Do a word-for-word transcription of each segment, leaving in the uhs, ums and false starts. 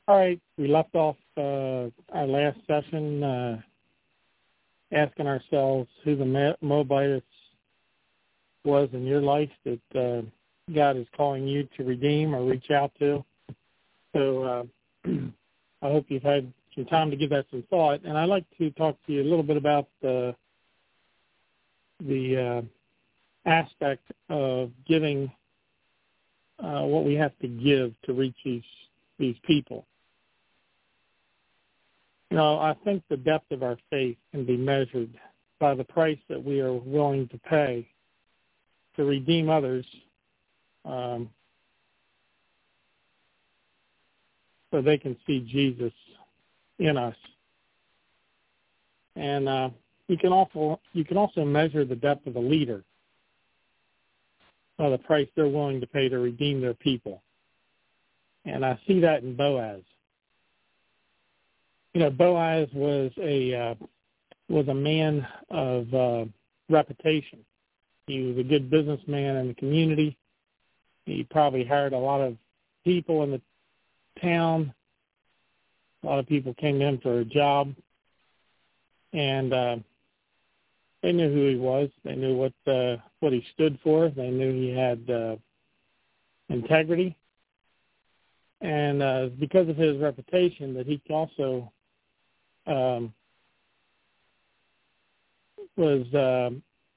All right, we left off uh, our last session uh, asking ourselves who the Moabites was in your life that uh, God is calling you to redeem or reach out to. So uh, I hope you've had some time to give that some thought. And I'd like to talk to you a little bit about the, the uh, aspect of giving uh, what we have to give to reach these, these people. You know, I think the depth of our faith can be measured by the price that we are willing to pay to redeem others um, so they can see Jesus in us. And uh, you can also you can also measure the depth of a leader by the price they're willing to pay to redeem their people. And I see that in Boaz. You know, Boaz was a uh, was a man of uh, reputation. He was a good businessman in the community. He probably hired a lot of people in the town. A lot of people came to him for a job, and uh, they knew who he was. They knew what uh, what he stood for. They knew he had uh, integrity, and uh, because of his reputation, that he also Um, was uh,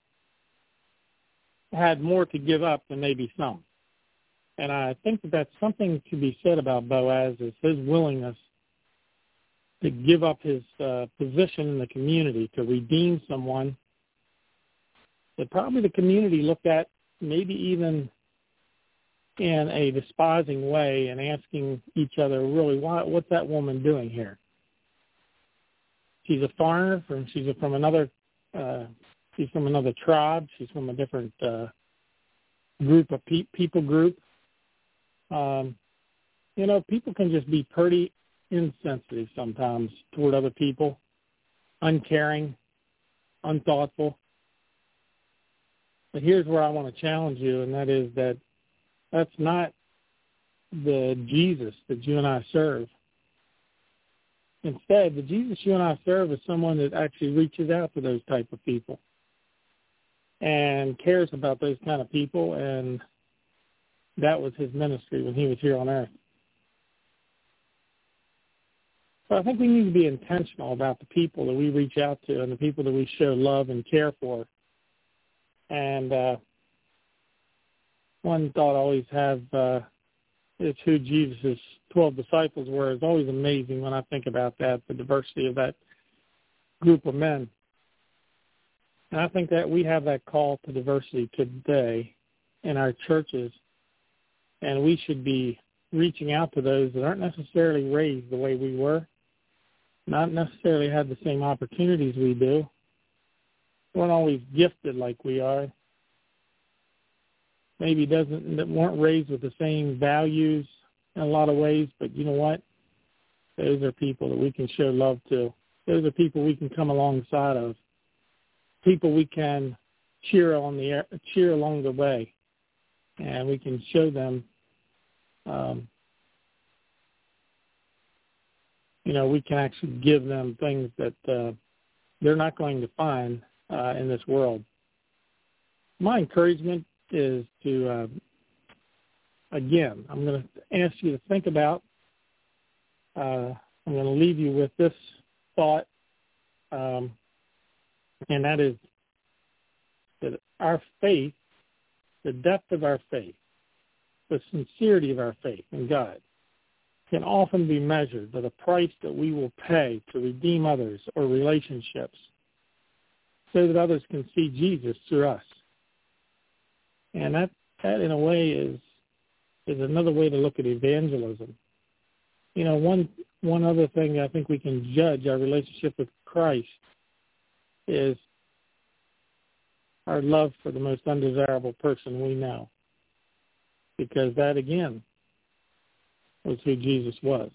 had more to give up than maybe some. And I think that that's something to be said about Boaz, is his willingness to give up his uh, position in the community to redeem someone that probably the community looked at maybe even in a despising way and asking each other, really, why, what's that woman doing here? She's a foreigner from she's from another uh, she's from another tribe. She's from a different uh, group of pe- people group. Um, you know, people can just be pretty insensitive sometimes toward other people, uncaring, unthoughtful. But here's where I want to challenge you, and that is that that's not the Jesus that you and I serve. Instead, the Jesus you and I serve is someone that actually reaches out to those type of people and cares about those kind of people, and that was his ministry when he was here on earth. So I think we need to be intentional about the people that we reach out to and the people that we show love and care for. And uh, one thought I always have uh, is who Jesus' twelve disciples were. Is always amazing when I think about that, the diversity of that group of men. And I think that we have that call to diversity today in our churches, and we should be reaching out to those that aren't necessarily raised the way we were, not necessarily have the same opportunities we do, weren't always gifted like we are, maybe doesn't that weren't raised with the same values in a lot of ways, but you know what? Those are people that we can show love to. Those are people we can come alongside of. People we can cheer on the cheer along the way, and we can show them. Um, you know, we can actually give them things that uh, they're not going to find uh, in this world. My encouragement is to, uh, again, I'm going to ask you to think about, uh, I'm going to leave you with this thought, um, and that is that our faith, the depth of our faith, the sincerity of our faith in God can often be measured by the price that we will pay to redeem others or relationships so that others can see Jesus through us. And that, that in a way, is is another way to look at evangelism. You know, one one other thing I think we can judge our relationship with Christ is our love for the most undesirable person we know. Because that, again, was who Jesus was.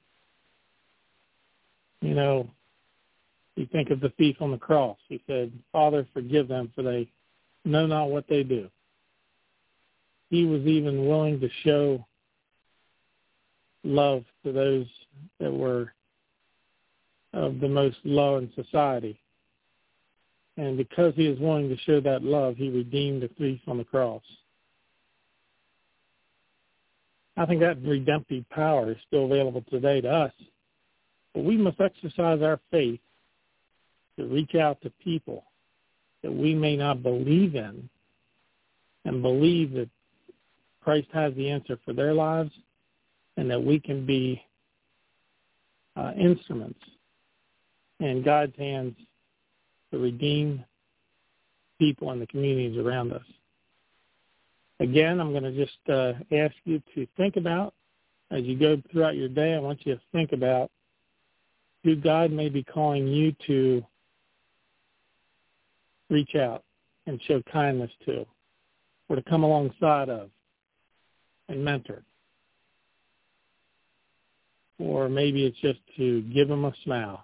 You know, you think of the thief on the cross. He said, Father, forgive them, for they know not what they do. He was even willing to show love to those that were of the most low in society. And because he is willing to show that love, he redeemed the thief on the cross. I think that redemptive power is still available today to us. But we must exercise our faith to reach out to people that we may not believe in and believe that Christ has the answer for their lives and that we can be uh, instruments in God's hands to redeem people in the communities around us. Again, I'm going to just uh, ask you to think about, as you go throughout your day, I want you to think about who God may be calling you to reach out and show kindness to, or to come alongside of and mentor. Or maybe it's just to give them a smile.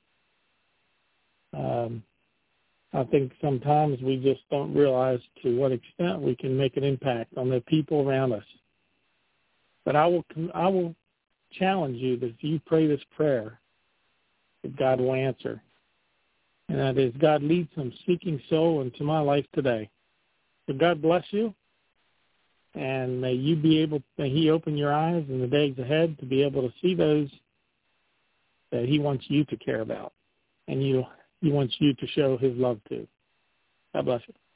Um, I think sometimes we just don't realize to what extent we can make an impact on the people around us. But I will I will challenge you that if you pray this prayer, that God will answer. And that is, God, lead some seeking soul into my life today. So God bless you, and may you be able, may he open your eyes in the days ahead to be able to see those that he wants you to care about, and you he wants you to show his love to. God bless you.